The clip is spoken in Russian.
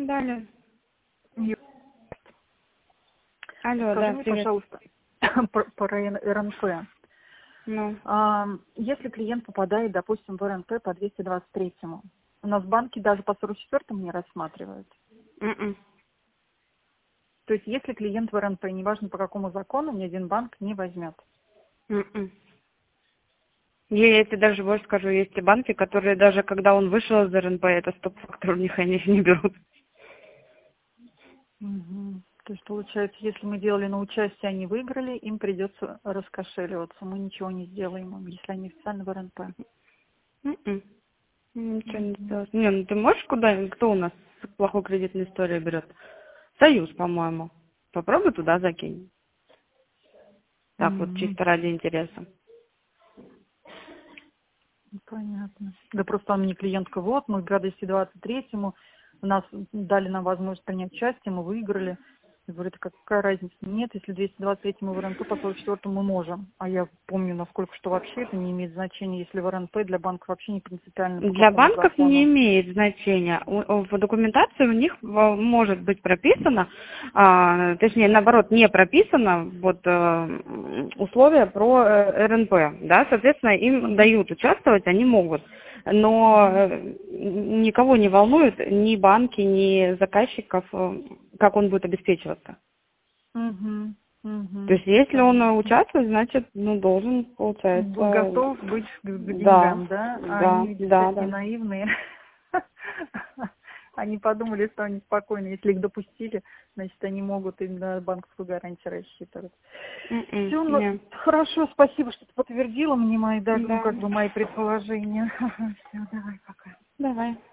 Да, алло. Ю- Алло, Скажи да, мне, привет. пожалуйста, про РНП. Ну, Если клиент попадает, допустим, в РНП по 223-му, у нас банки даже по 44-му не рассматривают. м-м. То есть если клиент в РНП, неважно по какому закону, ни один банк не возьмет. М-м. Я тебе даже больше скажу, есть и банки, которые даже когда он вышел из РНП, это стоп-фактор, у них они их не берут. Мгм. То есть получается, если мы делали на участие, они выиграли, им придется раскошеливаться. Мы ничего не сделаем им, если они официально в РНП. М-м. Ничего не Мгм. сделать. Не, ну ты можешь куда-нибудь, кто у нас с плохой кредитной историей берет? Союз, по-моему. Попробуй туда закинь. Так вот, Мгм. чисто ради интереса. Понятно. Да просто он мне клиентка, вот, мы к 223-му, нас дали нам возможность принять участие, мы выиграли. Я говорю, это какая разница? Нет, если 223-му в РНП, по 44-му мы можем. А я помню, насколько что вообще это не имеет значения, если в РНП для банка вообще не принципиально по Для какому банков не закону. имеет значения. В документации у них может быть прописано, точнее, наоборот, не прописано условия про РНП. Да? Соответственно, им дают участвовать, они могут. Но никого не волнует ни банки, ни заказчиков, как он будет обеспечиваться. Угу, То угу, есть, если он понятно. участвует, значит, должен, получается, Готов быть к да, деньгам, да? А да, они, видишь, да, такие да. наивные. Они подумали, что они спокойны. Если их допустили, значит, они могут именно банковскую гарантию рассчитывать. Все, ну, Не. хорошо, спасибо, что ты подтвердила мне мои, даже, Да. мои предположения. Все, давай, пока. Давай.